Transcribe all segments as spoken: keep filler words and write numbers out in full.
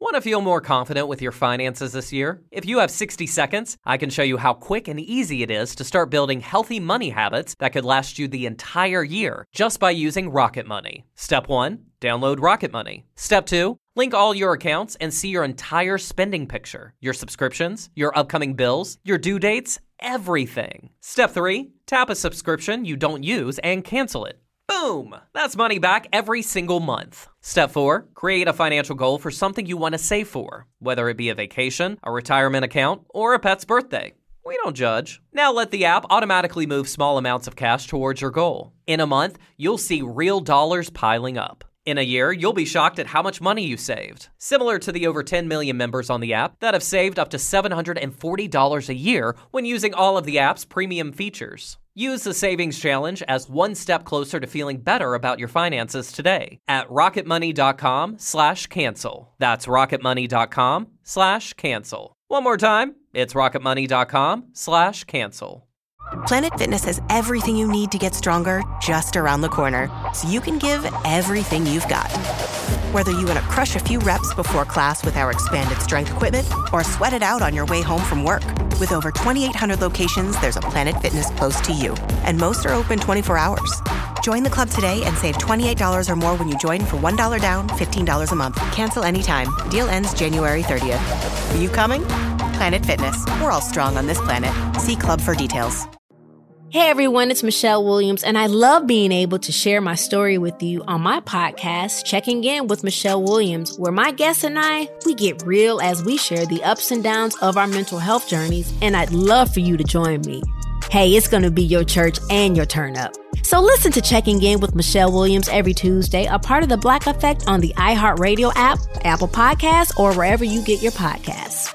Want to feel more confident with your finances this year? If you have sixty seconds, I can show you how quick and easy it is to start building healthy money habits that could last you the entire year just by using Rocket Money. Step one, download Rocket Money. Step two, link all your accounts and see your entire spending picture, your subscriptions, your upcoming bills, your due dates, everything. Step three, tap a subscription you don't use and cancel it. Boom! That's money back every single month. Step four, create a financial goal for something you want to save for, whether it be a vacation, a retirement account, or a pet's birthday. We don't judge. Now let the app automatically move small amounts of cash towards your goal. In a month, you'll see real dollars piling up. In a year, you'll be shocked at how much money you saved. Similar to the over ten million members on the app that have saved up to seven hundred forty dollars a year when using all of the app's premium features. Use the Savings Challenge as one step closer to feeling better about your finances today at rocketmoney.com slash cancel. That's rocketmoney.com slash cancel. One more time, it's rocketmoney.com slash cancel. Planet Fitness has everything you need to get stronger just around the corner, so you can give everything you've got. Whether you want to crush a few reps before class with our expanded strength equipment or sweat it out on your way home from work. With over twenty-eight hundred locations, there's a Planet Fitness close to you, and most are open twenty-four hours. Join the club today and save twenty-eight dollars or more when you join for one dollar down, fifteen dollars a month. Cancel anytime. Deal ends January thirtieth. Are you coming? Planet Fitness. We're all strong on this planet. See club for details. Hey everyone, it's Michelle Williams, and I love being able to share my story with you on my podcast, Checking In with Michelle Williams, where my guests and I, we get real as we share the ups and downs of our mental health journeys, and I'd love for you to join me. Hey, it's going to be your church and your turn up. So listen to Checking In with Michelle Williams every Tuesday, a part of the Black Effect on the iHeartRadio app, Apple Podcasts, or wherever you get your podcasts.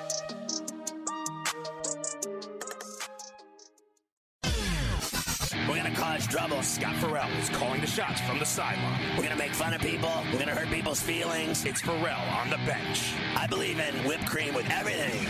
Trouble. Scott Farrell is calling the shots from the sideline. We're going to make fun of people. We're going to hurt people's feelings. It's Farrell on the bench. I believe in whipped cream with everything.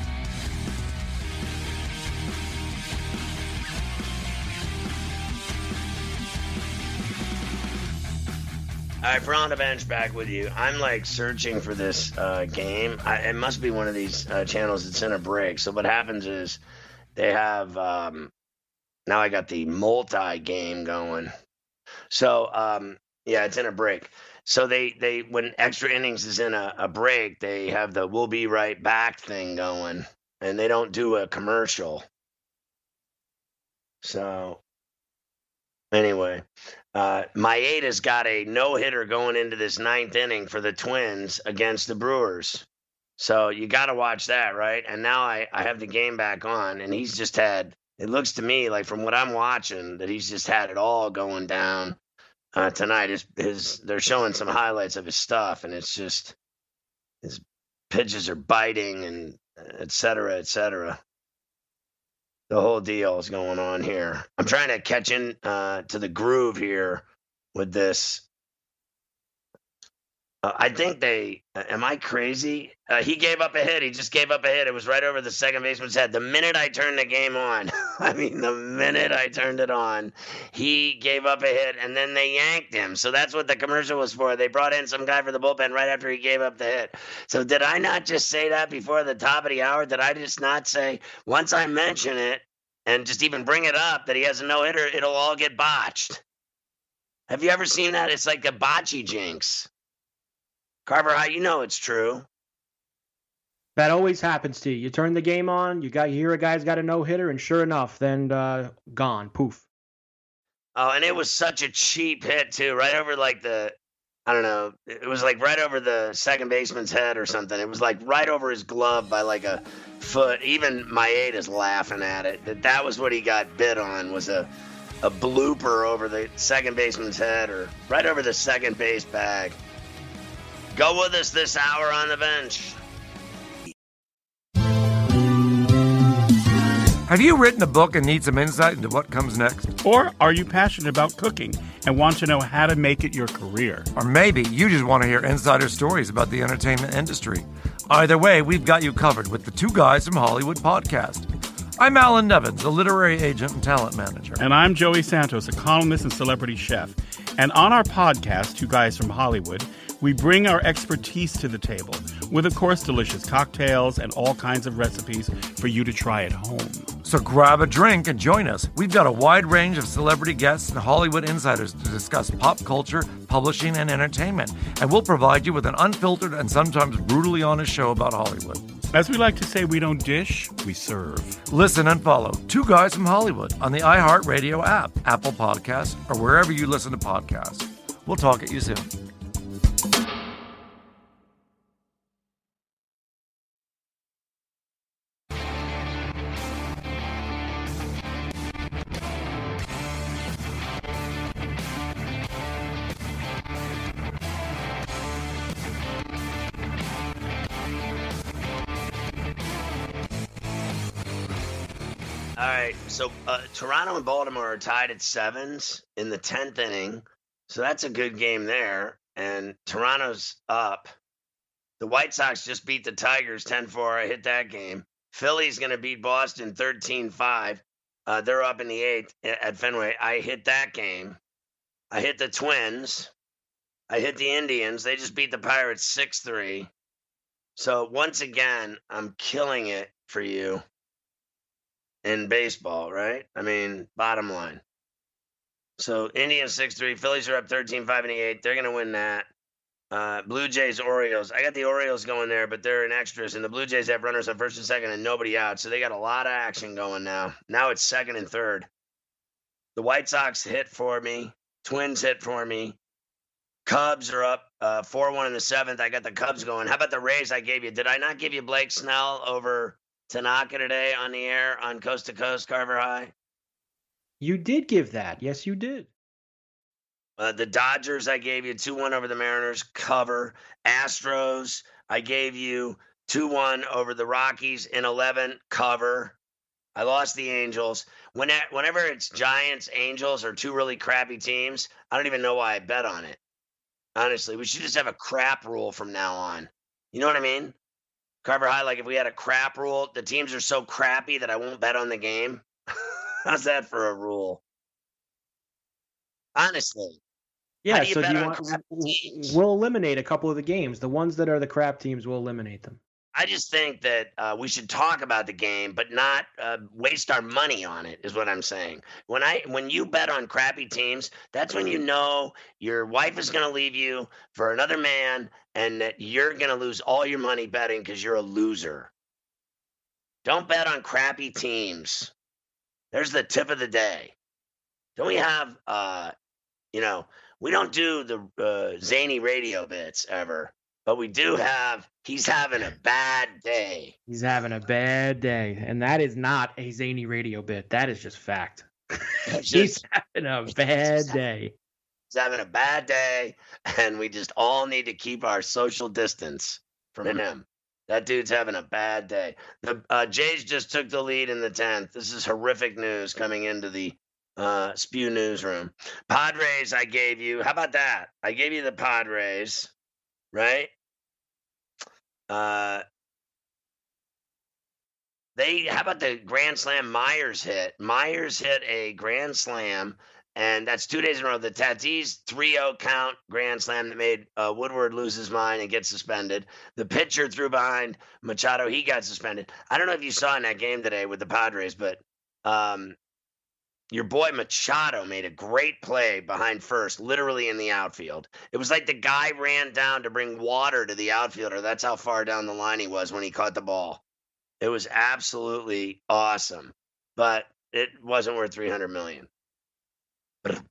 All right, Farrell on the bench back with you. I'm like searching for this uh, game. I, it must be one of these uh, channels that's in a break. So what happens is they have... Um, Now I got the multi-game going. So, um, yeah, it's in a break. So they, they when extra innings is in a, a break, they have the we'll be right back thing going, and they don't do a commercial. So, anyway, uh, Maeda's got a no-hitter going into this ninth inning for the Twins against the Brewers. So you got to watch that, right? And now I, I have the game back on, and he's just had... It looks to me like from what I'm watching that he's just had it all going down uh, tonight. His, his, they're showing some highlights of his stuff, and it's just his pitches are biting and et cetera, et cetera. The whole deal is going on here. I'm trying to catch in uh, to the groove here with this. Uh, I think they uh, – am I crazy? Uh, he gave up a hit. He just gave up a hit. It was right over the second baseman's head. The minute I turned the game on, I mean, the minute I turned it on, he gave up a hit, and then they yanked him. So that's what the commercial was for. They brought in some guy for the bullpen right after he gave up the hit. So did I not just say that before the top of the hour? Did I just not say once I mention it and just even bring it up that he has a no-hitter, it'll all get botched? Have you ever seen that? It's like the bocce jinx. Carver, how you know it's true? That always happens to you. You turn the game on, you got you hear a guy's got a no-hitter, and sure enough, then uh, gone, poof. Oh, and it was such a cheap hit, too, right over like the, I don't know, it was like right over the second baseman's head or something. It was like right over his glove by like a foot. Even Maeda's laughing at it. That that was what he got bit on, was a, a blooper over the second baseman's head or right over the second base bag. Go with us this hour on the bench. Have you written a book and need some insight into what comes next? Or are you passionate about cooking and want to know how to make it your career? Or maybe you just want to hear insider stories about the entertainment industry. Either way, we've got you covered with the Two Guys from Hollywood podcast. I'm Alan Nevins, a literary agent and talent manager. And I'm Joey Santos, a columnist and celebrity chef. And on our podcast, Two Guys from Hollywood, we bring our expertise to the table. with, of course, delicious cocktails and all kinds of recipes for you to try at home. So grab a drink and join us. We've got a wide range of celebrity guests and Hollywood insiders to discuss pop culture, publishing, and entertainment. And we'll provide you with an unfiltered and sometimes brutally honest show about Hollywood. As we like to say, we don't dish, we serve. Listen and follow Two Guys from Hollywood on the iHeartRadio app, Apple Podcasts, or wherever you listen to podcasts. We'll talk at you soon. All right, so uh, Toronto and Baltimore are tied at sevens in the tenth inning, so that's a good game there, and Toronto's up. The White Sox just beat the Tigers ten four. I hit that game. Philly's going to beat Boston thirteen five. Uh, they're up in the eighth at Fenway. I hit that game. I hit the Twins. I hit the Indians. They just beat the Pirates six three. So once again, I'm killing it for you in baseball, right? I mean, bottom line. So Indians six three, Phillies are up thirteen five in the eighth. They're going to win that. Uh, Blue Jays, Orioles. I got the Orioles going there, but they're in extras, and the Blue Jays have runners on first and second and nobody out, so they got a lot of action going now. Now it's second and third. The White Sox hit for me. Twins hit for me. Cubs are up uh, four one in the seventh. I got the Cubs going. How about the Rays I gave you? Did I not give you Blake Snell over Tanaka today on the air on Coast to Coast, Carver High? You did give that. Yes, you did. Uh, the Dodgers, I gave you two one over the Mariners, cover. Astros, I gave you two one over the Rockies in eleven, cover. I lost the Angels. When Whenever it's Giants, Angels, or two really crappy teams, I don't even know why I bet on it. Honestly, we should just have a crap rule from now on. You know what I mean? Carver High, like if we had a crap rule, the teams are so crappy that I won't bet on the game. How's that for a rule? Honestly. Yeah, you so do you on want, we'll eliminate a couple of the games. The ones that are the crap teams, we'll eliminate them. I just think that uh, we should talk about the game, but not uh, waste our money on it, is what I'm saying. When I when you bet on crappy teams, that's when you know your wife is going to leave you for another man and that you're going to lose all your money betting because you're a loser. Don't bet on crappy teams. There's the tip of the day. Don't we have, uh, you know, we don't do the uh, zany radio bits ever. But we do have, he's having a bad day. He's having a bad day. And that is not a zany radio bit. That is just fact. Just, he's having a bad day. He's having a bad day. And we just all need to keep our social distance from him. That dude's having a bad day. The uh, Jays just took the lead in the tenth. This is horrific news coming into the uh, Spew newsroom. Padres, I gave you. How about that? I gave you the Padres. Right? Uh, they, how about the grand slam Myers hit? Myers hit a grand slam, and that's two days in a row. The Tatis three oh count grand slam that made uh, Woodward lose his mind and get suspended. The pitcher threw behind Machado. He got suspended. I don't know if you saw in that game today with the Padres, but um, your boy Machado made a great play behind first, literally in the outfield. It was like the guy ran down to bring water to the outfielder. That's how far down the line he was when he caught the ball. It was absolutely awesome, but it wasn't worth three hundred million dollars.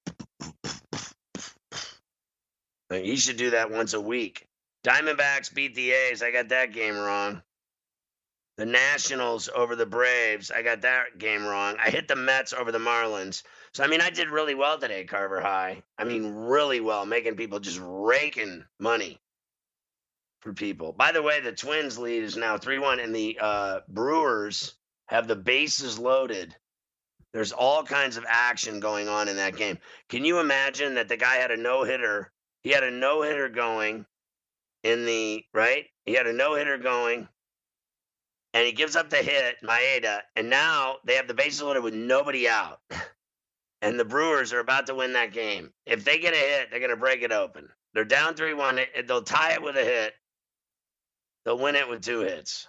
You should do that once a week. Diamondbacks beat the A's. I got that game wrong. The Nationals over the Braves. I got that game wrong. I hit the Mets over the Marlins. So, I mean, I did really well today, Carver High. I mean, really well, making people just raking money for people. By the way, the Twins lead is now three one, and the uh, Brewers have the bases loaded. There's all kinds of action going on in that game. Can you imagine that the guy had a no-hitter? He had a no-hitter going in the, right? He had a no-hitter going. And he gives up the hit, Maeda, and now they have the bases loaded with nobody out. And the Brewers are about to win that game. If they get a hit, they're going to break it open. They're down three one. They'll tie it with a hit. they'll win it with two hits.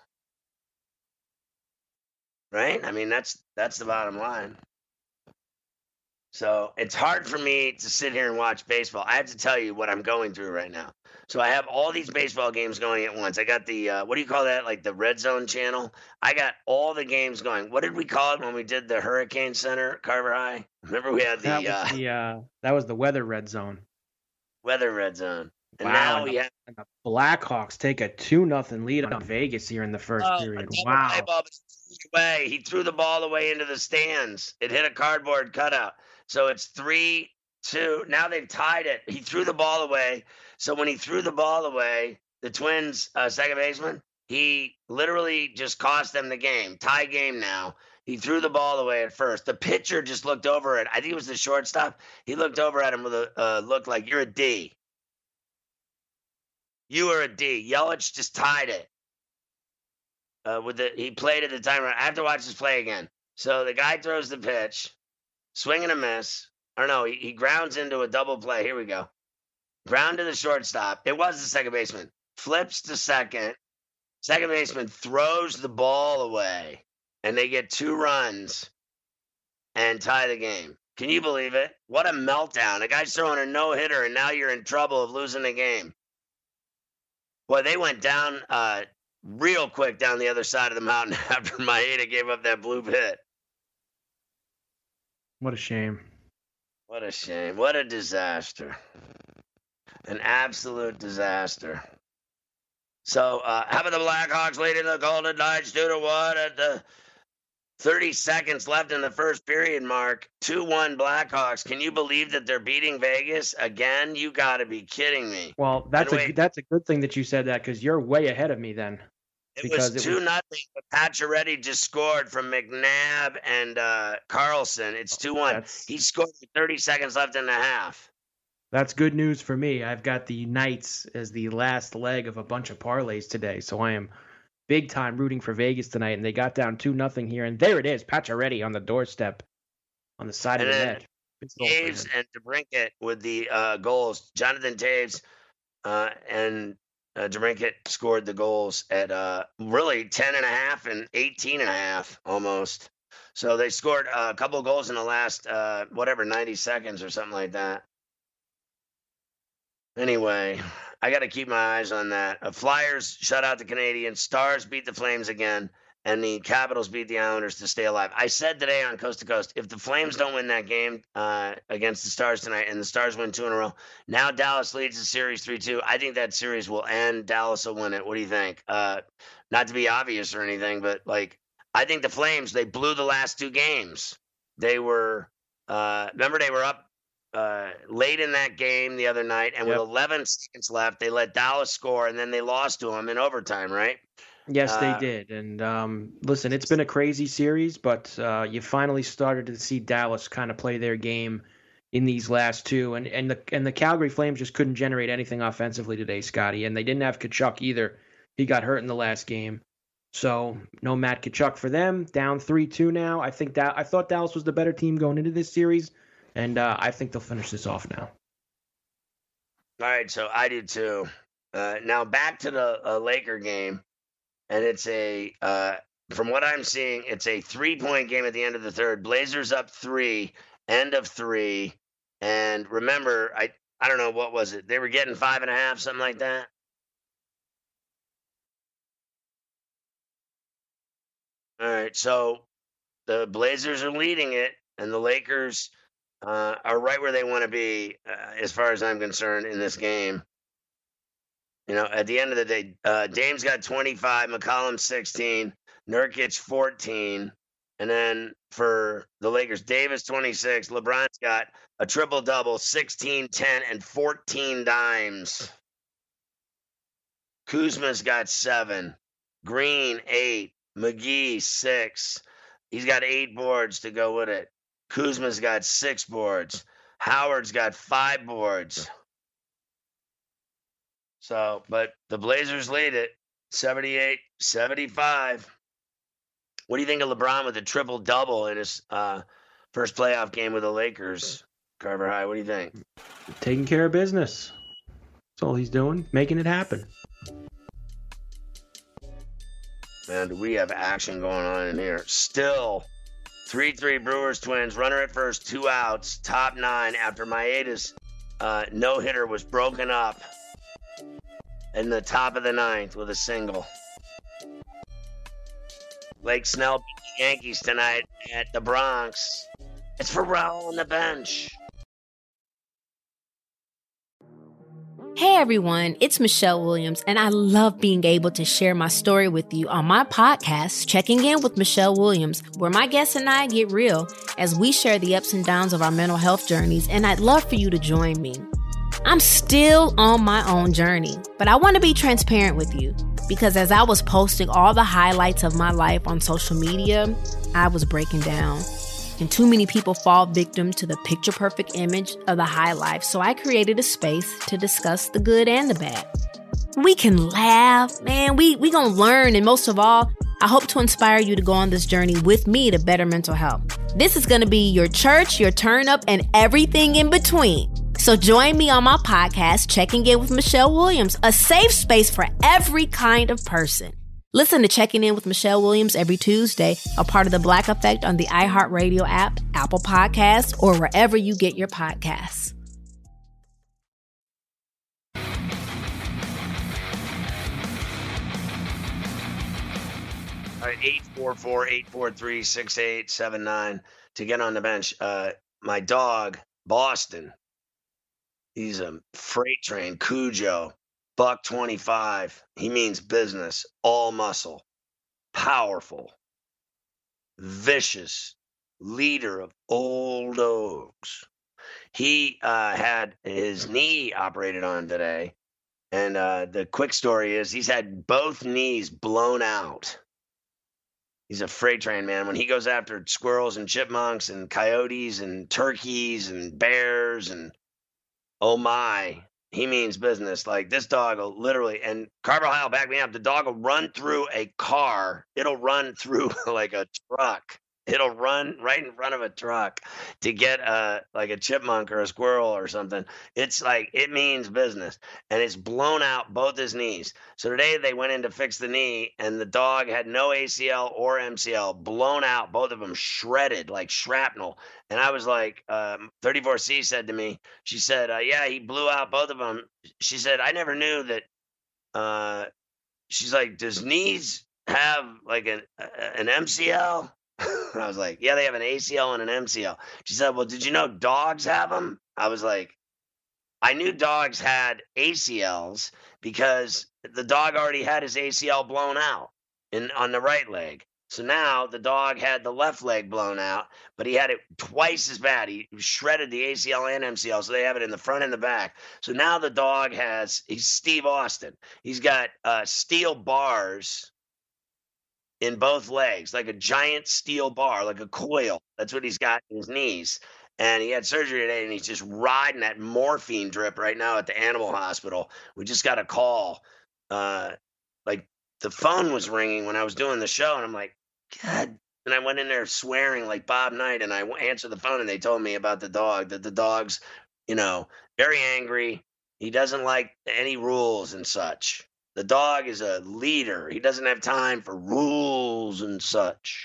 Right? I mean, that's that's the bottom line. So it's hard for me to sit here and watch baseball. I have to tell you what I'm going through right now. So I have all these baseball games going at once. I got the, uh, what do you call that? Like the Red Zone channel. I got all the games going. What did we call it when we did the Hurricane Center, Carver High? Remember we had the, that was uh, the, uh, that was the weather red zone. Weather Red Zone. And wow, now and we the, have and the Blackhawks take a two nothing lead on Vegas here in the first oh, period. a Wow. play ball, but he threw it away. He threw the ball away into the stands. It hit a cardboard cutout. So it's three, two. Now they've tied it. He threw the ball away. So when he threw the ball away, the Twins' uh, second baseman, he literally just cost them the game. Tie game now. He threw the ball away at first. The pitcher just looked over at, I think it was the shortstop. He looked over at him with a uh, look like, you're a D. You are a D. Yelich just tied it. Uh, with the he played at the time. I have to watch this play again. So the guy throws the pitch. Swing and a miss. Or no, he, he grounds into a double play. Here we go. Ground to the shortstop. It was the second baseman. Flips to second. Second baseman throws the ball away. And they get two runs and tie the game. Can you believe it? What a meltdown. The guy's throwing a no-hitter, and now you're in trouble of losing the game. Boy, they went down uh, real quick down the other side of the mountain after Maeda gave up that blue hit. What a shame. What a shame. What a disaster. An absolute disaster. So, uh, how about the Blackhawks leading the Golden Knights two to one at the thirty seconds left in the first period mark? two one Blackhawks. Can you believe that they're beating Vegas again? You got to be kidding me. Well, that's Anyway, a that's a good thing that you said that because you're way ahead of me then. It because was it two was- nothing. But Pacioretty just scored from McNabb and uh, Carlson. It's two one. That's- He scored with thirty seconds left in the half. That's good news for me. I've got the Knights as the last leg of a bunch of parlays today, so I am big time rooting for Vegas tonight. And they got down two nothing here, and there it is, Pacioretty on the doorstep, on the side And of the then net. Good goal for Taves him. and DeBrincat with the uh, goals. Jonathan Taves uh, and uh, DeBrincat scored the goals at uh, really ten and a half and eighteen and a half almost. So they scored uh, a couple of goals in the last, uh, whatever, ninety seconds or something like that. Anyway, I got to keep my eyes on that. Uh, Flyers shut out the Canadiens. Stars beat the Flames again. And the Capitals beat the Islanders to stay alive. I said today on Coast to Coast, if the Flames don't win that game uh, against the Stars tonight and the Stars win two in a row, now Dallas leads the series three two. I think that series will end. Dallas will win it. What do you think? Uh, not to be obvious or anything, but, like, I think the Flames, they blew the last two games. They were uh, – remember, they were up uh, late in that game the other night, and Yep. with eleven seconds left, they let Dallas score, and then they lost to them in overtime, right? Yes, they Uh, did. And um, listen, it's been a crazy series, but uh, you finally started to see Dallas kind of play their game in these last two, and and the and the Calgary Flames just couldn't generate anything offensively today, Scotty. And they didn't have Kachuk either. He got hurt in the last game, so no Matt Kachuk for them. Down three two now. I think that I thought Dallas was the better team going into this series, and uh, I think they'll finish this off now. All right, so I do too. Uh, now back to the uh, Laker game, and it's a uh, from what I'm seeing, it's a three-point game at the end of the third. Blazers up three, end of three, and remember, I I don't know what was it. They were getting five and a half, something like that. All right, so the Blazers are leading it, and the Lakers uh, are right where they want to be, uh, as far as I'm concerned, in this game. You know, at the end of the day, uh, Dame's got twenty-five, McCollum sixteen, Nurkic fourteen, and then for the Lakers, Davis twenty-six, LeBron's got a triple-double, sixteen, ten, and fourteen dimes. Kuzma's got seven, Green eight, McGee six. He's got eight boards to go with it. Kuzma's got six boards. Howard's got five boards. So, but the Blazers lead it, seventy-eight seventy-five. What do you think of LeBron with a triple-double in his uh, first playoff game with the Lakers, Carver High? What do you think? Taking care of business. That's all he's doing, making it happen. Man, do we have action going on in here. Still, three three Brewers Twins. Runner at first, two outs, top nine after Maeda's uh, no-hitter was broken up in the top of the ninth with a single. Blake Snell beat the Yankees tonight at the Bronx. It's Pharrell on the bench. Hey everyone, it's Michelle Williams, and I love being able to share my story with you on my podcast, Checking In with Michelle Williams, where my guests and I get real as we share the ups and downs of our mental health journeys, and I'd love for you to join me. I'm still on my own journey, but I want to be transparent with you because as I was posting all the highlights of my life on social media, I was breaking down. And too many people fall victim to the picture-perfect image of the high life, so I created a space to discuss the good and the bad. We can laugh, man, we we gonna learn, and most of all, I hope to inspire you to go on this journey with me to better mental health. This is gonna be your church, your turn-up, and everything in between. So join me on my podcast, Checking In with Michelle Williams, a safe space for every kind of person. Listen to Checking In with Michelle Williams every Tuesday, a part of the Black Effect on the iHeartRadio app, Apple Podcasts, or wherever you get your podcasts. All right, eight four four, eight four three, six eight seven nine to get on the bench. Uh, my dog, Boston, he's a freight train, Cujo. Buck twenty-five. He means business, all muscle, powerful, vicious, leader of old dogs. He uh, had his knee operated on today. And uh, the quick story is he's had both knees blown out. He's a freight train, man. When he goes after squirrels and chipmunks and coyotes and turkeys and bears and oh my, he means business. Like this dog will literally, and Carver Heil, back me up, the dog will run through a car. It'll run through like a truck. It'll run right in front of a truck to get a, like a chipmunk or a squirrel or something. It's like, it means business. And it's blown out both his knees. So today they went in to fix the knee and the dog had no A C L or M C L, blown out, both of them shredded like shrapnel. And I was like, um, thirty-four C said to me, she said, uh, yeah, he blew out both of them. She said, I never knew that. Uh, she's like, does knees have like an, an M C L? And I was like, yeah, they have an A C L and an M C L. She said, well, did you know dogs have them? I was like, I knew dogs had A C Ls because the dog already had his A C L blown out in on the right leg. So now the dog had the left leg blown out, but he had it twice as bad. He shredded the A C L and M C L, so they have it in the front and the back. So now the dog has, he's Steve Austin. He's got uh, steel bars in both legs, like a giant steel bar, like a coil. That's what he's got in his knees. And he had surgery today, and he's just riding that morphine drip right now at the animal hospital. We just got a call. Uh, like, the phone was ringing when I was doing the show, and I'm like, God. And I went in there swearing like Bob Knight, and I answered the phone, and they told me about the dog, that the dog's, you know, very angry. He doesn't like any rules and such. The dog is a leader. He doesn't have time for rules and such.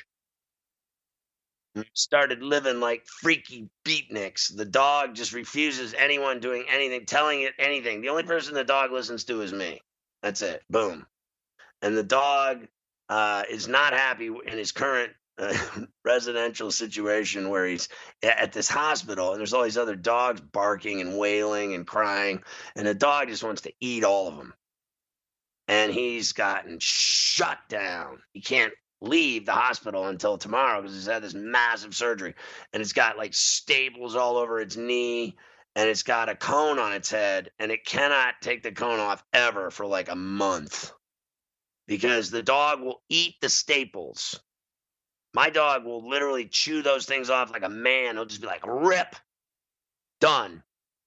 He started living like freaky beatniks. The dog just refuses anyone doing anything, telling it anything. The only person the dog listens to is me. That's it. Boom. And the dog uh, is not happy in his current uh, residential situation where he's at this hospital and there's all these other dogs barking and wailing and crying. And the dog just wants to eat all of them. And he's gotten shut down. He can't leave the hospital until tomorrow because he's had this massive surgery. And it's got like staples all over its knee. And it's got a cone on its head. And it cannot take the cone off ever for like a month. Because the dog will eat the staples. My dog will literally chew those things off like a man. He'll just be like, rip. Done.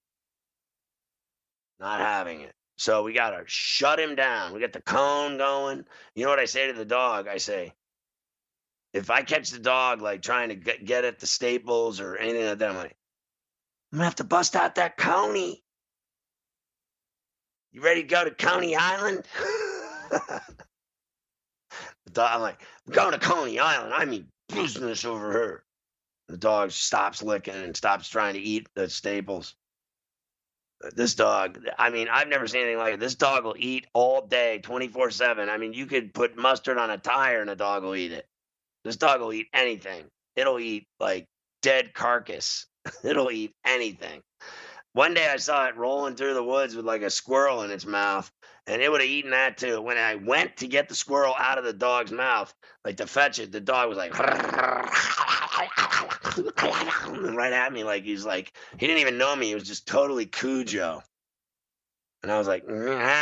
Not having it. So we got to shut him down. We got the cone going. You know what I say to the dog? I say, if I catch the dog like trying to get, get at the staples or anything like that, I'm like, I'm going to have to bust out that coney. You ready to go to Coney Island? I'm like, I'm going to Coney Island. I mean business over here. The dog stops licking and stops trying to eat the staples. This dog, I mean, I've never seen anything like it. This dog will eat all day, twenty-four seven. I mean, you could put mustard on a tire and a dog will eat it. This dog will eat anything. It'll eat, like, dead carcass. It'll eat anything. One day I saw it rolling through the woods with, like, a squirrel in its mouth, and it would have eaten that, too. When I went to get the squirrel out of the dog's mouth, like, to fetch it, the dog was like, right at me, like he's like, he didn't even know me. He was just totally Cujo. And I was like,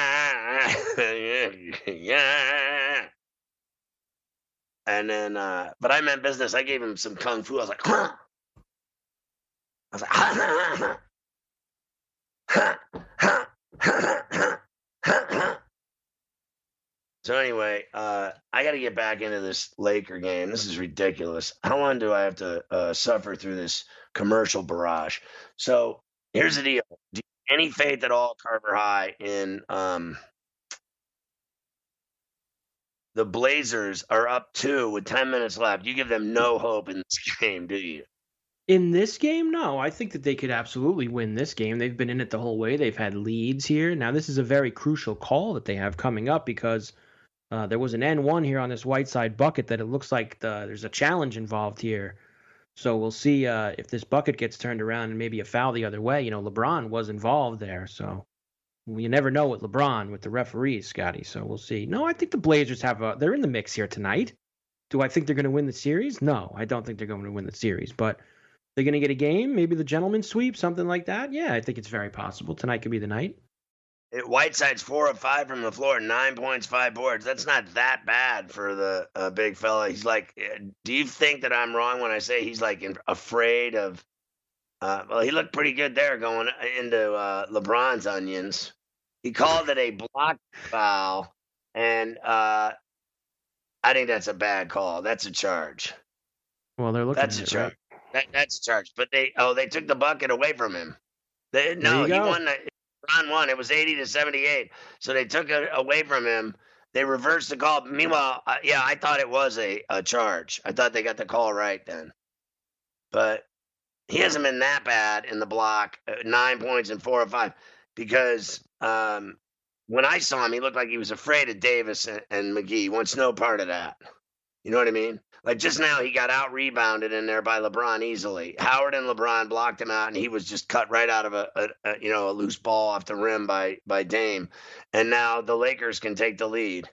yeah. And then, uh, but I meant business. I gave him some kung fu. I was like, I was like, so anyway, uh, I got to get back into this Laker game. This is ridiculous. How long do I have to uh, suffer through this commercial barrage? So here's the deal. Do you have any faith at all, Carver High, in um, the Blazers are up two with ten minutes left? You give them no hope in this game, do you? In this game, no. I think that they could absolutely win this game. They've been in it the whole way. They've had leads here. Now, this is a very crucial call that they have coming up because uh, there was an N one here on this Whiteside bucket that it looks like the, there's a challenge involved here. So we'll see uh, if this bucket gets turned around and maybe a foul the other way. You know, LeBron was involved there, so you never know with LeBron, with the referees, Scotty. So we'll see. No, I think the Blazers have a – they're in the mix here tonight. Do I think they're going to win the series? No, I don't think they're going to win the series, but – they're going to get a game, maybe the gentleman's sweep, something like that. Yeah, I think it's very possible. Tonight could be the night. It, Whiteside's four of five from the floor, nine points, five boards. That's not that bad for the uh, big fella. He's like, do you think that I'm wrong when I say he's like in, afraid of? Uh, well, he looked pretty good there going into uh, LeBron's onions. He called it a block foul, and uh, I think that's a bad call. That's a charge. Well, they're looking. That's at a it, charge. right? That, that's a charge. But they oh they took the bucket away from him. They, no, he won. The, Ron won. It was eighty to seventy-eight. So they took it away from him. They reversed the call. Meanwhile, uh, yeah, I thought it was a, a charge. I thought they got the call right then. But he hasn't been that bad in the block. Uh, nine points and four or five. Because um, when I saw him, he looked like he was afraid of Davis and, and McGee. He wants no part of that. You know what I mean? Like just now, he got out rebounded in there by LeBron easily. Howard and LeBron blocked him out, and he was just cut right out of a, a, a you know a loose ball off the rim by by Dame. And now the Lakers can take the lead.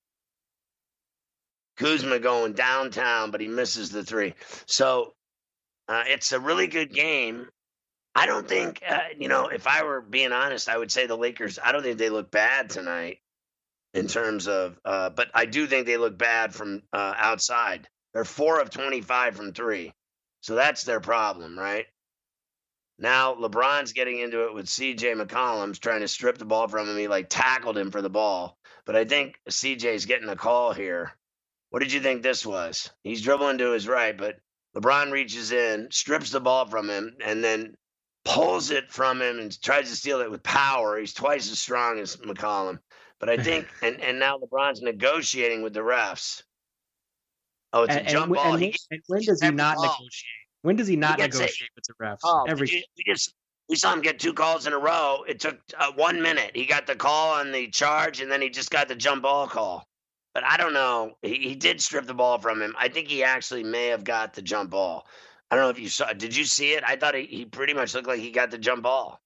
Kuzma going downtown, but he misses the three. So uh, it's a really good game. I don't think uh, you know if I were being honest, I would say the Lakers. I don't think they look bad tonight. In terms of, uh, but I do think they look bad from uh, outside. They're four of twenty-five from three. So that's their problem, right? Now LeBron's getting into it with C J McCollum's trying to strip the ball from him. He like tackled him for the ball. But I think C J's getting a call here. What did you think this was? He's dribbling to his right, but LeBron reaches in, strips the ball from him, and then pulls it from him and tries to steal it with power. He's twice as strong as McCollum. But I think, and, and now LeBron's negotiating with the refs. Oh, it's and, a jump and, ball. And, he and when does he not ball. negotiate? When does he not he negotiate it. with the refs? Oh, Every you, we just we saw him get two calls in a row. It took uh, one minute. He got the call on the charge, and then he just got the jump ball call. But I don't know. He, he did strip the ball from him. I think he actually may have got the jump ball. I don't know if you saw. Did you see it? I thought he, he pretty much looked like he got the jump ball.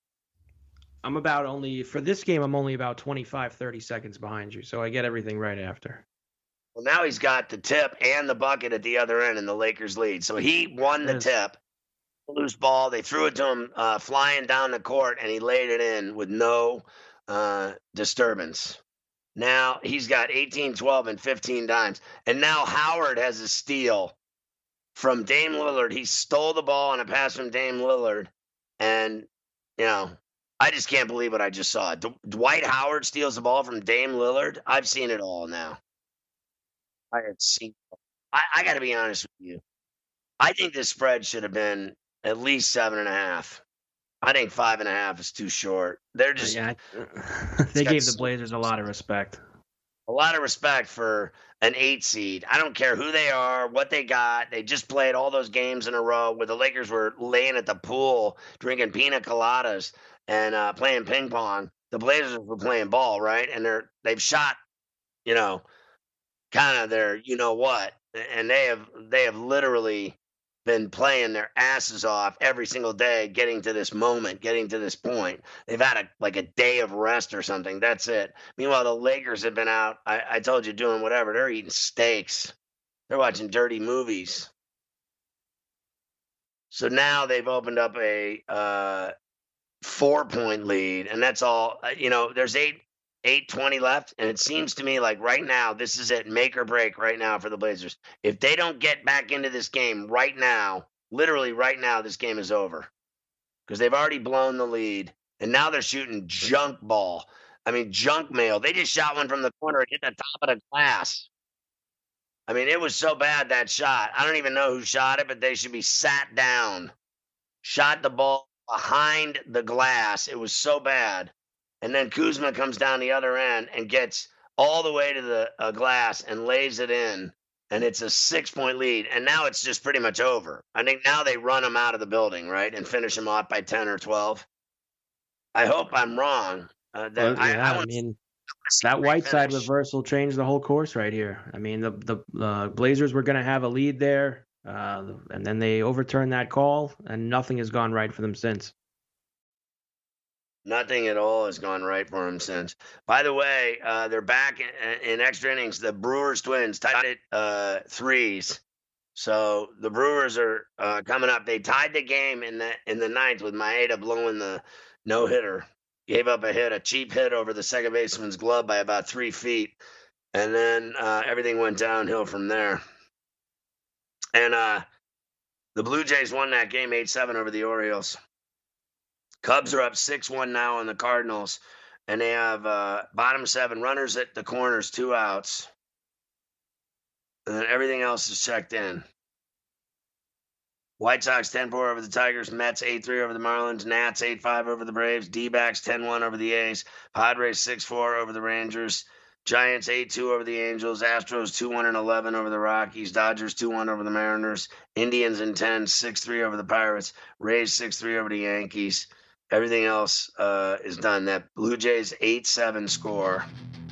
I'm about only, for this game, I'm only about twenty-five, thirty seconds behind you, so I get everything right after. Well, now he's got the tip and the bucket at the other end, and the Lakers lead. So he won the yes. tip, loose ball. They threw it to him uh, flying down the court, and he laid it in with no uh, disturbance. Now he's got eighteen, twelve, and fifteen dimes. And now Howard has a steal from Dame Lillard. He stole the ball on a pass from Dame Lillard, and, you know, I just can't believe what I just saw. D- Dwight Howard steals the ball from Dame Lillard. I've seen it all now. I have seen it. I, I got to be honest with you. I think this spread should have been at least seven and a half. I think five and a half is too short. They're just yeah. They gave the Blazers a lot of respect. a lot of respect for an eight seed. I don't care who they are, what they got. They just played all those games in a row where the Lakers were laying at the pool, drinking pina coladas and uh, playing ping pong. The Blazers were playing ball, right? And they're they've shot, you know, kind of their you know what, and they have they have literally been playing their asses off every single day, getting to this moment, getting to this point. They've had a like a day of rest or something. That's it. Meanwhile, the Lakers have been out. I, I told you, doing whatever. They're eating steaks. They're watching dirty movies. So now they've opened up a uh, four-point lead, and that's all. You know, there's eight. eight twenty left, and it seems to me like right now, this is it, make or break right now for the Blazers. If they don't get back into this game right now, literally right now, this game is over because they've already blown the lead, and now they're shooting junk ball. I mean, junk mail. They just shot one from the corner and hit the top of the glass. I mean, it was so bad, that shot. I don't even know who shot it, but they should be sat down. Shot the ball behind the glass. It was so bad. And then Kuzma comes down the other end and gets all the way to the uh, glass and lays it in. And it's a six-point lead. And now it's just pretty much over. I think now they run him out of the building, right, and finish him off by ten or twelve. I hope I'm wrong. Uh, that, well, yeah, I, I, I mean, that Whiteside reversal changed the whole course right here. I mean, the, the uh, Blazers were going to have a lead there, uh, and then they overturned that call, and nothing has gone right for them since. Nothing at all has gone right for them since. By the way, uh, they're back in, in extra innings. The Brewers Twins tied it uh, threes. So the Brewers are uh, coming up. They tied the game in the in the ninth with Maeda blowing the no hitter. Gave up a hit, a cheap hit over the second baseman's glove by about three feet, and then uh, everything went downhill from there. And uh, the Blue Jays won that game eight seven over the Orioles. Cubs are up six one now on the Cardinals, and they have uh, bottom seven runners at the corners, two outs. And then everything else is checked in. White Sox ten four over the Tigers, Mets eight three over the Marlins, Nats eight five over the Braves, D-backs ten one over the A's, Padres six four over the Rangers, Giants eight two over the Angels, Astros two one and eleven over the Rockies, Dodgers two one over the Mariners, Indians in ten, six three over the Pirates, Rays six three over the Yankees. Everything else uh, is done. That Blue Jays eight seven score.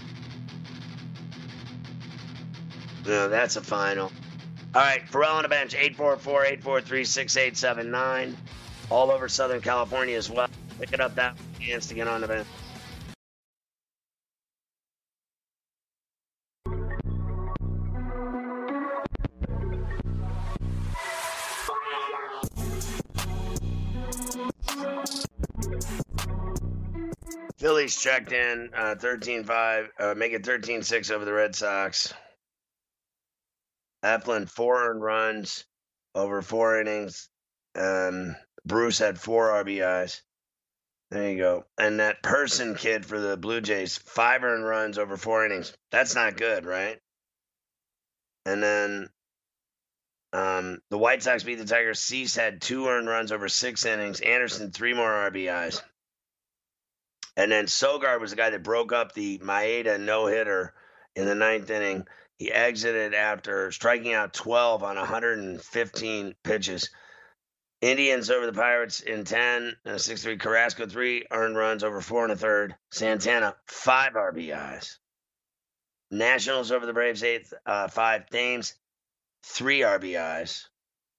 No, that's a final. All right, Pharrell on the bench, eight four four, eight four three, six eight seven nine. All over Southern California as well. Pick it up that chance to get on the bench. Phillies checked in uh, thirteen five, uh, make it thirteen six over the Red Sox. Eflin, four earned runs over four innings. Um, Bruce had four R B Is. There you go. And that Person kid for the Blue Jays, five earned runs over four innings. That's not good, right? And then um, the White Sox beat the Tigers. Cease had two earned runs over six innings. Anderson, three more R B Is. And then Sogard was the guy that broke up the Maeda no-hitter in the ninth inning. He exited after striking out twelve on one hundred fifteen pitches. Indians over the Pirates in ten, uh, six three. Carrasco, three earned runs over four and a third. Santana, five R B Is. Nationals over the Braves, eight, uh, five. Thames, three R B Is.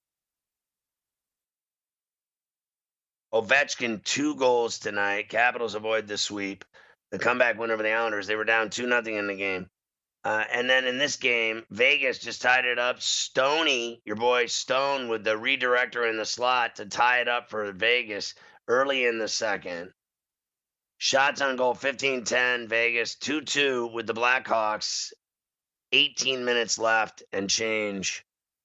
Ovechkin, two goals tonight. Capitals avoid the sweep. The comeback win over the Islanders. They were down two nothing in the game. Uh, and then in this game, Vegas just tied it up. Stoney, your boy Stone, with the redirector in the slot to tie it up for Vegas early in the second. Shots on goal, fifteen ten, Vegas. two two with the Blackhawks. eighteen minutes left and change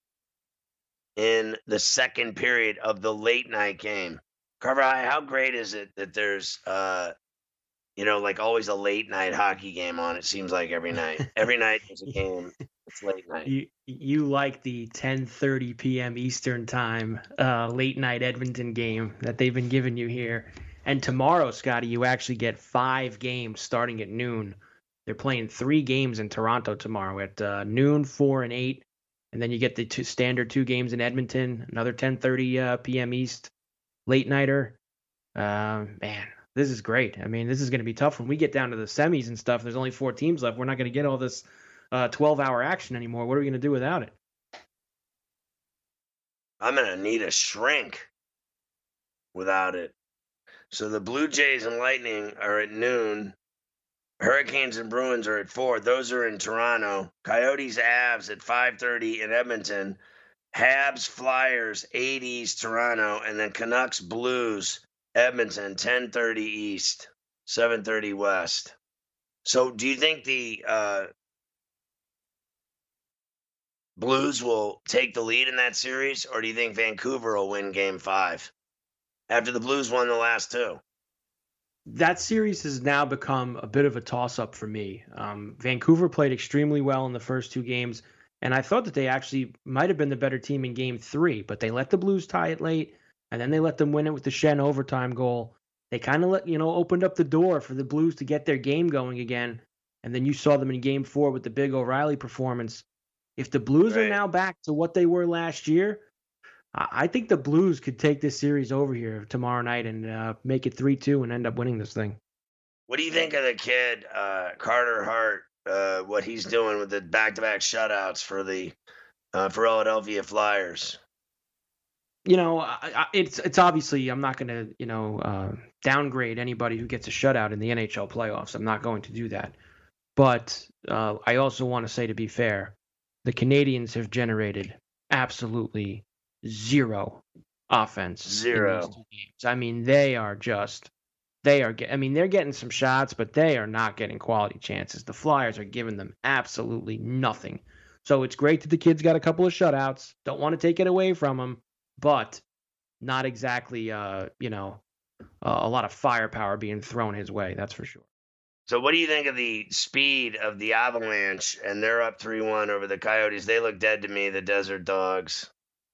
in the second period of the late night game. Carver High, how great is it that there's, uh, you know, like always a late night hockey game on? It seems like every night. Every night there's a game. It's late night. You you like the ten thirty p.m. Eastern time uh, late night Edmonton game that they've been giving you here. And tomorrow, Scotty, you actually get five games starting at noon. They're playing three games in Toronto tomorrow at uh, noon, four, and eight. And then you get the two standard two games in Edmonton, another ten thirty uh, p.m. East late nighter. Uh, man, this is great. I mean, this is going to be tough when we get down to the semis and stuff. There's only four teams left. We're not going to get all this uh, twelve-hour action anymore. What are we going to do without it? I'm going to need a shrink without it. So the Blue Jays and Lightning are at noon. Hurricanes and Bruins are at four. Those are in Toronto. Coyotes, Avs at five thirty in Edmonton. Habs, Flyers, eight East, Toronto. And then Canucks, Blues, Edmonton, ten thirty East, seven thirty West. So do you think the uh, Blues will take the lead in that series, or do you think Vancouver will win game five after the Blues won the last two? That series has now become a bit of a toss-up for me. Um, Vancouver played extremely well in the first two games, and I thought that they actually might have been the better team in game three, but they let the Blues tie it late, and then they let them win it with the Shen overtime goal. They kind of let, you know, opened up the door for the Blues to get their game going again, and then you saw them in game four with the big O'Reilly performance. If the Blues right. are now back to what they were last year, I think the Blues could take this series over here tomorrow night and uh, make it three two and end up winning this thing. What do you think of the kid, uh, Carter Hart, uh, what he's doing with the back-to-back shutouts for the uh, Philadelphia Flyers? You know, I, I, it's it's obviously I'm not going to, you know, uh, downgrade anybody who gets a shutout in the N H L playoffs. I'm not going to do that. But uh, I also want to say, to be fair, the Canadians have generated absolutely zero offense. Zero. In these two games. I mean, they are just, they are, I mean, they're getting some shots, but they are not getting quality chances. The Flyers are giving them absolutely nothing. So it's great that the kids got a couple of shutouts. Don't want to take it away from them, but not exactly, uh, you know, uh, a lot of firepower being thrown his way. That's for sure. So what do you think of the speed of the Avalanche? And they're up three one over the Coyotes. They look dead to me, the Desert Dogs.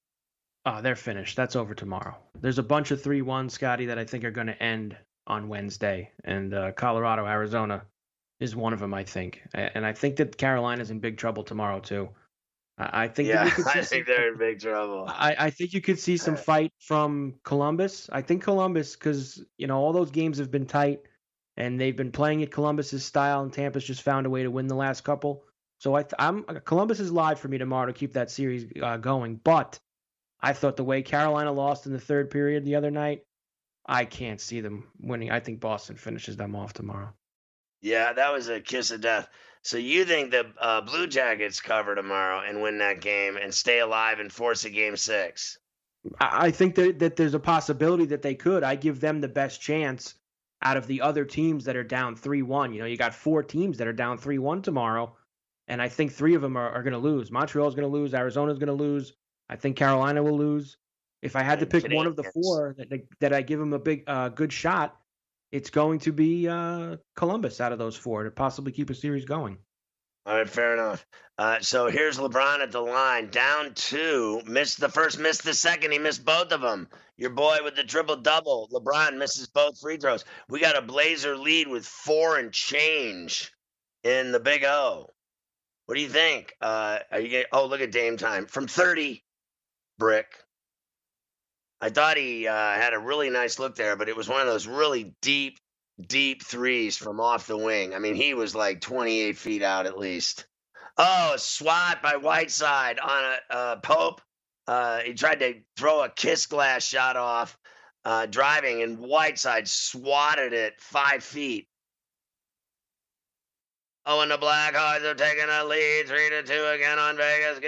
Oh, they're finished. That's over tomorrow. There's a bunch of three one, Scotty, that I think are going to end on Wednesday. And uh, Colorado, Arizona is one of them, I think. And I think that Carolina's in big trouble tomorrow, too. I think yeah, that you could see I think some, they're in big trouble. I, I think you could see some fight from Columbus. I think Columbus, because, you know, all those games have been tight, and they've been playing it Columbus's style, and Tampa's just found a way to win the last couple. So I th- I'm Columbus is live for me tomorrow to keep that series uh, going. But I thought the way Carolina lost in the third period the other night, I can't see them winning. I think Boston finishes them off tomorrow. Yeah, that was a kiss of death. So you think the uh, Blue Jackets cover tomorrow and win that game and stay alive and force a game six? I think that, that there's a possibility that they could. I give them the best chance out of the other teams that are down three one. You know, you got four teams that are down three one tomorrow, and I think three of them are, are going to lose. Montreal's going to lose. Arizona's going to lose. I think Carolina will lose. If I had to pick one of the four that that I give them a big, uh, good shot, it's going to be uh, Columbus out of those four to possibly keep a series going. All right, fair enough. Uh, so here's LeBron at the line, down two, missed the first, missed the second. He missed both of them. Your boy with the triple-double. LeBron misses both free throws. We got a Blazer lead with four and change in the Big O. What do you think? Uh, are you getting, oh, look at Dame time. From thirty, Brick. I thought he uh, had a really nice look there, but it was one of those really deep, deep threes from off the wing. I mean, he was like twenty-eight feet out at least. Oh, a swat by Whiteside on a uh, Pope. Uh, he tried to throw a kiss glass shot off uh, driving, and Whiteside swatted it five feet. Oh, and the Blackhawks are taking a lead, three to two again on Vegas.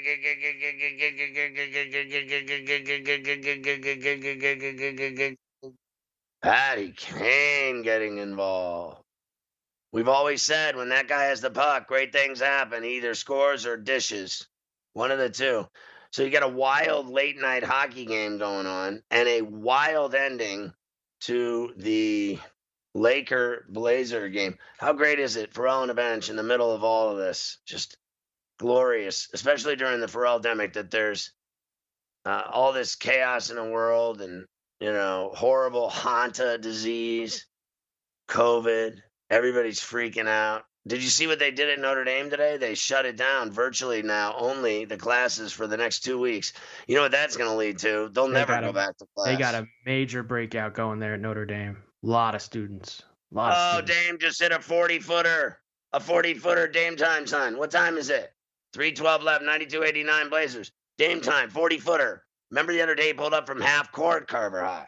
Patty Kane getting involved. We've always said when that guy has the puck, great things happen. He either scores or dishes. One of the two. So you got a wild late night hockey game going on and a wild ending to the Laker Blazer game. How great is it? Pharrell on the bench in the middle of all of this. Just glorious, especially during the Pharrell-demic, that there's uh, all this chaos in the world and, you know, horrible Hanta disease, COVID. Everybody's freaking out. Did you see what they did at Notre Dame today? They shut it down virtually now, only the classes for the next two weeks. You know what that's going to lead to? They'll They never got go a- back to class. They got a major breakout going there at Notre Dame. A lot of students. A lot of Oh, students. Dame just hit a forty-footer. A forty-footer Dame time, son. What time is it? three twelve left, ninety-two eighty-nine Blazers. Dame time, forty-footer. Remember the other day he pulled up from half court, Carver High.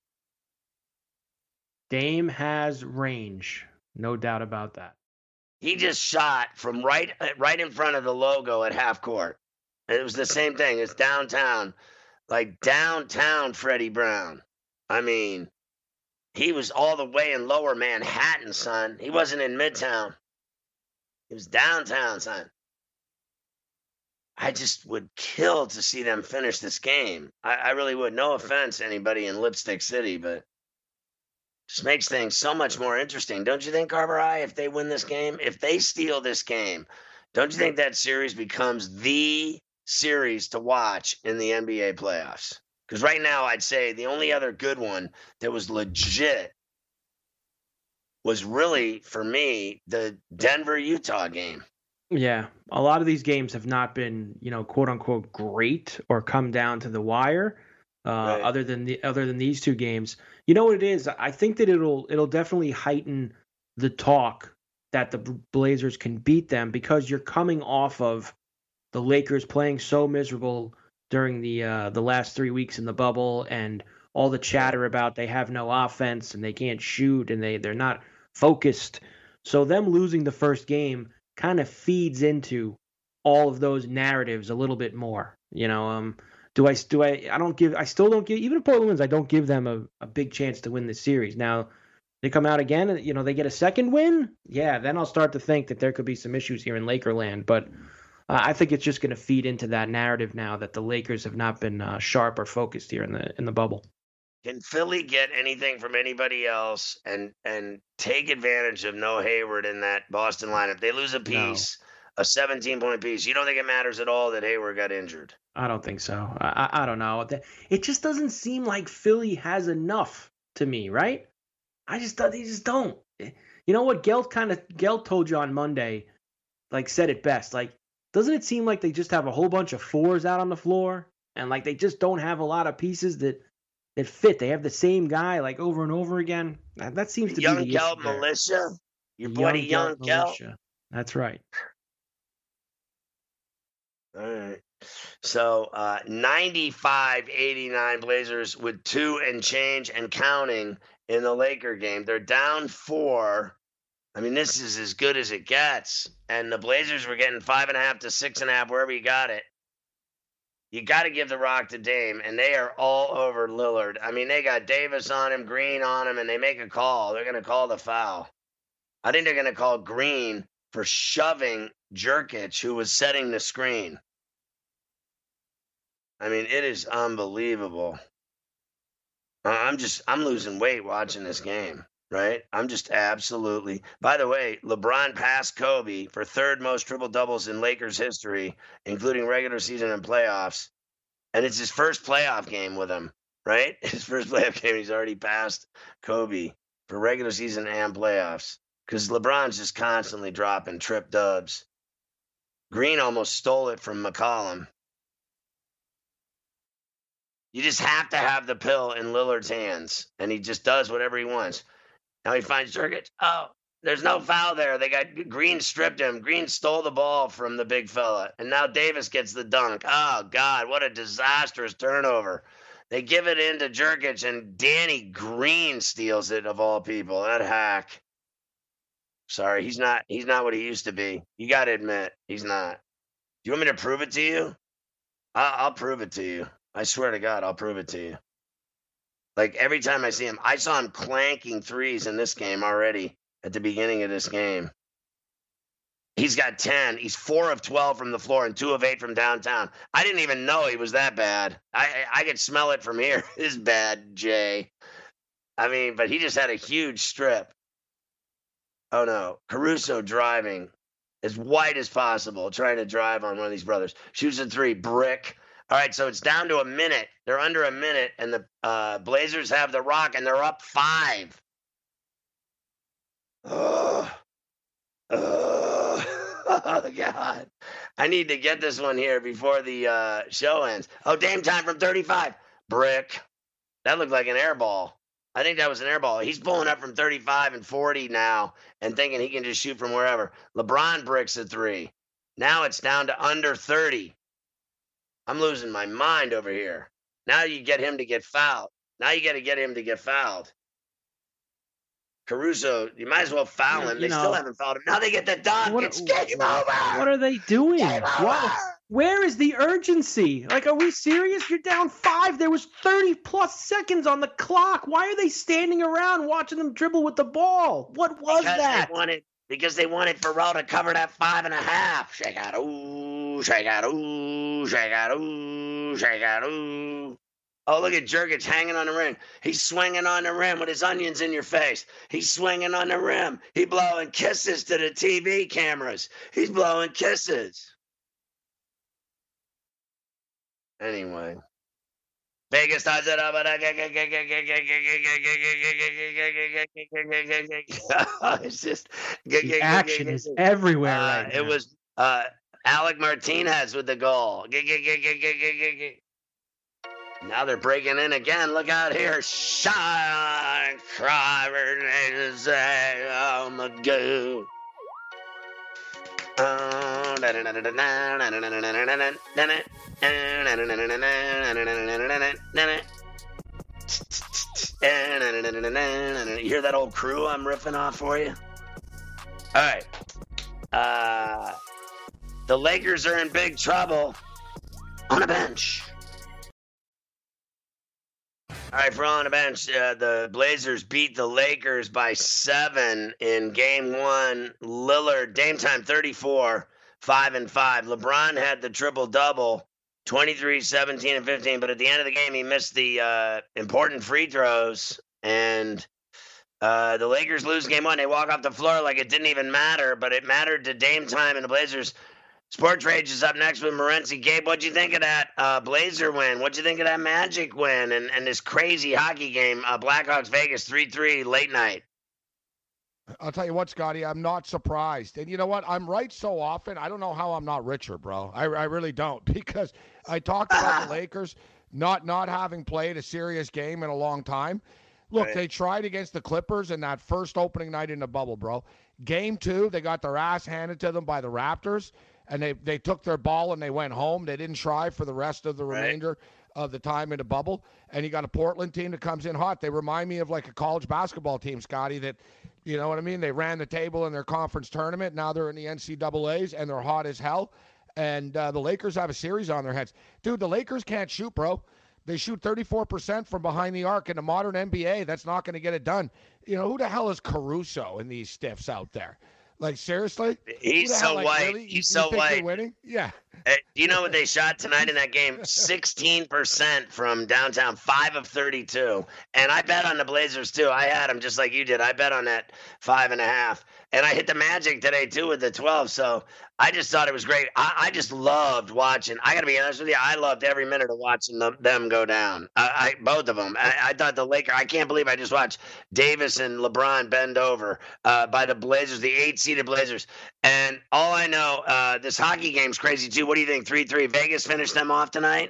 Dame has range. No doubt about that. He just shot from right right in front of the logo at half court. And it was the same thing. It's downtown. Like downtown Freddie Brown. I mean, he was all the way in lower Manhattan, son. He wasn't in Midtown. He was downtown, son. I just would kill to see them finish this game. I, I really would. No offense to anybody in Lipstick City, but just makes things so much more interesting. Don't you think, Carver High, if they win this game, if they steal this game, don't you think that series becomes the series to watch in the N B A playoffs? Because right now, I'd say the only other good one that was legit was really, for me, the Denver-Utah game. Yeah, a lot of these games have not been, you know, quote unquote great or come down to the wire. Uh, Right. Other than the other than these two games, you know what it is? I think that it'll it'll definitely heighten the talk that the Blazers can beat them because you're coming off of the Lakers playing so miserable during the uh, the last three weeks in the bubble and all the chatter about they have no offense and they can't shoot and they they're not focused. So them losing the first game kind of feeds into all of those narratives a little bit more. You know, um, do I do I I don't give I still don't give even if Portland wins, I don't give them a, a big chance to win this series. Now they come out again and you know they get a second win, yeah, then I'll start to think that there could be some issues here in Lakerland. But uh, I think it's just going to feed into that narrative now that the Lakers have not been uh, sharp or focused here in the in the bubble. Can Philly get anything from anybody else and and take advantage of no Hayward in that Boston lineup? They lose a piece, a seventeen-point piece. You don't think it matters at all that Hayward got injured? I don't think so. I, I I don't know. It just doesn't seem like Philly has enough to me, right? I just they just don't. You know what? Gelt kind of Gelt told you on Monday, like said it best. Like, doesn't it seem like they just have a whole bunch of fours out on the floor and like they just don't have a lot of pieces that that fit? They have the same guy like over and over again. That, that seems to Young be the Gelt issue there. militia? Your buddy Young Gelt Gelt? militia. That's right. All right. So uh, ninety-five eighty-nine Blazers with two and change and counting in the Laker game. They're down four. I mean, this is as good as it gets. And the Blazers were getting five and a half to six and a half, wherever you got it. You got to give the rock to Dame, and they are all over Lillard. I mean, they got Davis on him, Green on him, and they make a call. They're going to call the foul. I think they're going to call Green for shoving Jerkic, who was setting the screen. I mean, it is unbelievable. I'm just, I'm losing weight watching this game, right? I'm just absolutely. By the way, LeBron passed Kobe for third most triple doubles in Lakers history, including regular season and playoffs. And it's his first playoff game with him, right? His first playoff game, he's already passed Kobe for regular season and playoffs because LeBron's just constantly dropping trip dubs. Green almost stole it from McCollum. You just have to have the pill in Lillard's hands, and he just does whatever he wants. Now he finds Jerkic. Oh, there's no foul there. They got Green stripped him. Green stole the ball from the big fella, and now Davis gets the dunk. Oh, God, what a disastrous turnover. They give it in to Jerkic, and Danny Green steals it, of all people. That hack. Sorry, he's not he's not what he used to be. You got to admit, he's not. Do you want me to prove it to you? I'll, I'll prove it to you. I swear to God, I'll prove it to you. Like, every time I see him, I saw him clanking threes in this game already at the beginning of this game. He's got ten. He's four of twelve from the floor and two of eight from downtown. I didn't even know he was that bad. I, I, I could smell it from here. It's bad, Jay. I mean, but he just had a huge strip. Oh, no. Caruso driving as wide as possible, trying to drive on one of these brothers. Shoots a three, brick. All right, so it's down to a minute. They're under a minute, and the uh, Blazers have the rock, and they're up five. Ugh. Oh, oh, God. I need to get this one here before the uh, show ends. Oh, Dame time from thirty-five. Brick. That looked like an air ball. I think that was an air ball. He's pulling up from thirty-five and forty now and thinking he can just shoot from wherever. LeBron bricks a three. Now it's down to under thirty. I'm losing my mind over here. Now you get him to get fouled. Now you got to get him to get fouled. Caruso, you might as well foul him. You they know, still haven't fouled him. Now they get the dunk. What, It's game over. What are they doing? Game What? over. Where is the urgency? Like, are we serious? You're down five. There was thirty plus seconds on the clock. Why are they standing around watching them dribble with the ball? What was because that? They wanted, because they wanted Pharrell to cover that five and a half. Shake out, ooh, shake out, ooh, shake out, ooh, shake out, ooh. Oh, look at Jurgic hanging on the rim. He's swinging on the rim with his onions in your face. He's swinging on the rim. He's blowing kisses to the T V cameras. He's blowing kisses. Anyway. Vegas ties it up. It's just The action is everywhere uh, right now. It was uh, Alec Martinez with the goal. Now they're breaking in again. Look out here. Shine, cry, oh my God. You hear that old crew I'm riffing off for you? All right. Uh, the Lakers are in big trouble on a bench. All right, for on the bench, uh, the Blazers beat the Lakers by seven in game one. Lillard, Dame time thirty-four, five and five. LeBron had the triple-double, twenty-three, seventeen, and fifteen, but at the end of the game, he missed the uh, important free throws, and uh, the Lakers lose game one. They walk off the floor like it didn't even matter, but it mattered to Dame time, and the Blazers. Sports Rage is up next with Morency. Gabe, what'd you think of that uh, Blazer win? What'd you think of that Magic win and, and this crazy hockey game, uh, Blackhawks Vegas three three late night? I'll tell you what, Scotty, I'm not surprised. And you know what? I'm right so often. I don't know how I'm not richer, bro. I, I really don't, because I talked about the Lakers not not having played a serious game in a long time. Look, Right. They tried against the Clippers in that first opening night in the bubble, bro. Game two, they got their ass handed to them by the Raptors. And they, they took their ball and they went home. They didn't try for the rest of the Right. remainder of the time in the bubble. And you got a Portland team that comes in hot. They remind me of like a college basketball team, Scotty, that, you know what I mean? They ran the table in their conference tournament. Now they're in the N C double A's and they're hot as hell. And uh, the Lakers have a series on their heads. Dude, the Lakers can't shoot, bro. They shoot thirty-four percent from behind the arc. In the modern N B A, that's not going to get it done. You know, who the hell is Caruso in these stiffs out there? Like, seriously? He's Who the so hell, like, white. really? You- He's you so think white. they're winning? Yeah. Hey, do you know what they shot tonight in that game? sixteen percent from downtown, five of thirty-two. And I bet on the Blazers, too. I had them just like you did. I bet on that five and a half. And I hit the Magic today, too, with the twelve. So I just thought it was great. I, I just loved watching. I got to be honest with you. I loved every minute of watching them, them go down. I, I both of them. I, I thought the Lakers, I can't believe I just watched Davis and LeBron bend over uh, by the Blazers, the eight-seeded Blazers. And all I know, uh, this hockey game's crazy, too. What do you think, three three? Vegas finished them off tonight?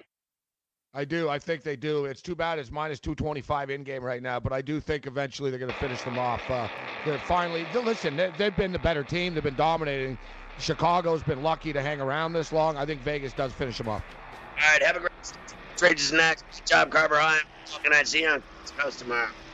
I do. I think they do. It's too bad it's minus two twenty-five in game right now, but I do think eventually they're going to finish them off. Uh, they're finally, listen, they, they've been the better team. They've been dominating. Chicago's been lucky to hang around this long. I think Vegas does finish them off. All right, have a great Trade is next. Good job, Carver High. Looking at you on Coast tomorrow.